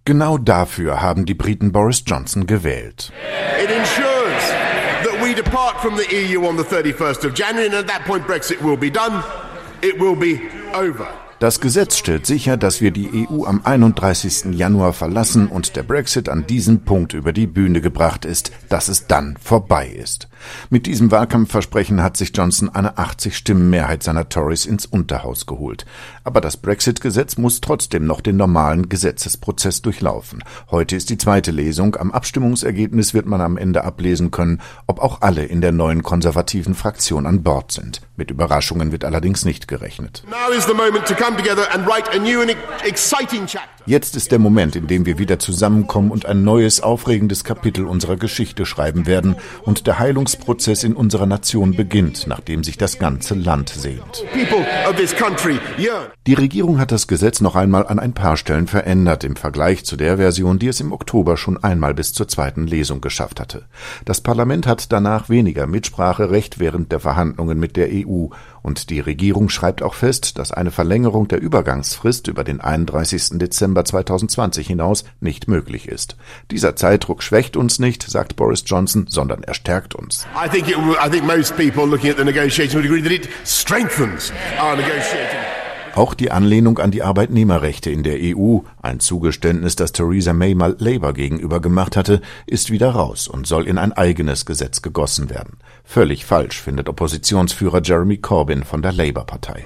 Genau dafür haben die Briten Boris Johnson gewählt. It ensures that we depart from the EU on the 31st of January, and at that point Brexit will be done. It will be over. Das Gesetz stellt sicher, dass wir die EU am 31. Januar verlassen und der Brexit an diesem Punkt über die Bühne gebracht ist, dass es dann vorbei ist. Mit diesem Wahlkampfversprechen hat sich Johnson eine 80-Stimmen-Mehrheit seiner Tories ins Unterhaus geholt. Aber das Brexit-Gesetz muss trotzdem noch den normalen Gesetzesprozess durchlaufen. Heute ist die zweite Lesung. Am Abstimmungsergebnis wird man am Ende ablesen können, ob auch alle in der neuen konservativen Fraktion an Bord sind. Mit Überraschungen wird allerdings nicht gerechnet. Jetzt ist der Moment, in dem wir wieder zusammenkommen und ein neues, aufregendes Kapitel unserer Geschichte schreiben werden und der Heilungsprozess in unserer Nation beginnt, nachdem sich das ganze Land sehnt. Die Regierung hat das Gesetz noch einmal an ein paar Stellen verändert, im Vergleich zu der Version, die es im Oktober schon einmal bis zur zweiten Lesung geschafft hatte. Das Parlament hat danach weniger Mitspracherecht während der Verhandlungen mit der EU und die Regierung schreibt auch fest, dass eine Verlängerung der Übergangsfrist über den 31. Dezember 2020 hinaus nicht möglich ist. Dieser Zeitdruck schwächt uns nicht, sagt Boris Johnson, sondern er stärkt uns. I think most people looking at the negotiations would agree that it strengthens our negotiating. Auch die Anlehnung an die Arbeitnehmerrechte in der EU, ein Zugeständnis, das Theresa May mal Labour gegenüber gemacht hatte, ist wieder raus und soll in ein eigenes Gesetz gegossen werden. Völlig falsch, findet Oppositionsführer Jeremy Corbyn von der Labour-Partei.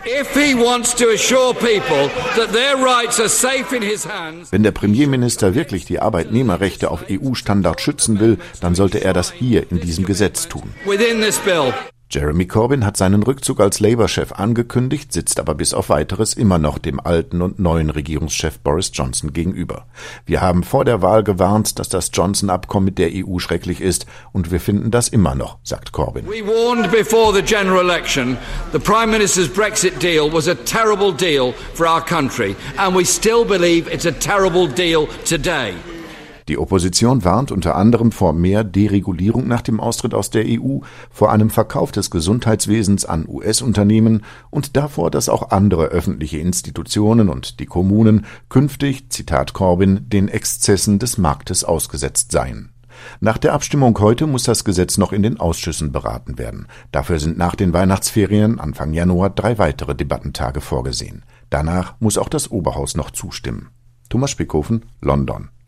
Wenn der Premierminister wirklich die Arbeitnehmerrechte auf EU-Standard schützen will, dann sollte er das hier in diesem Gesetz tun. Jeremy Corbyn hat seinen Rückzug als Labour-Chef angekündigt, sitzt aber bis auf Weiteres immer noch dem alten und neuen Regierungschef Boris Johnson gegenüber. Wir haben vor der Wahl gewarnt, dass das Johnson-Abkommen mit der EU schrecklich ist und wir finden das immer noch, sagt Corbyn. We warned before the general election the Prime Minister's Brexit deal was a terrible deal for our country and we still believe it's a terrible deal today. Die Opposition warnt unter anderem vor mehr Deregulierung nach dem Austritt aus der EU, vor einem Verkauf des Gesundheitswesens an US-Unternehmen und davor, dass auch andere öffentliche Institutionen und die Kommunen künftig, Zitat Corbyn, den Exzessen des Marktes ausgesetzt seien. Nach der Abstimmung heute muss das Gesetz noch in den Ausschüssen beraten werden. Dafür sind nach den Weihnachtsferien Anfang Januar 3 weitere Debattentage vorgesehen. Danach muss auch das Oberhaus noch zustimmen. Thomas Spickhofen, London.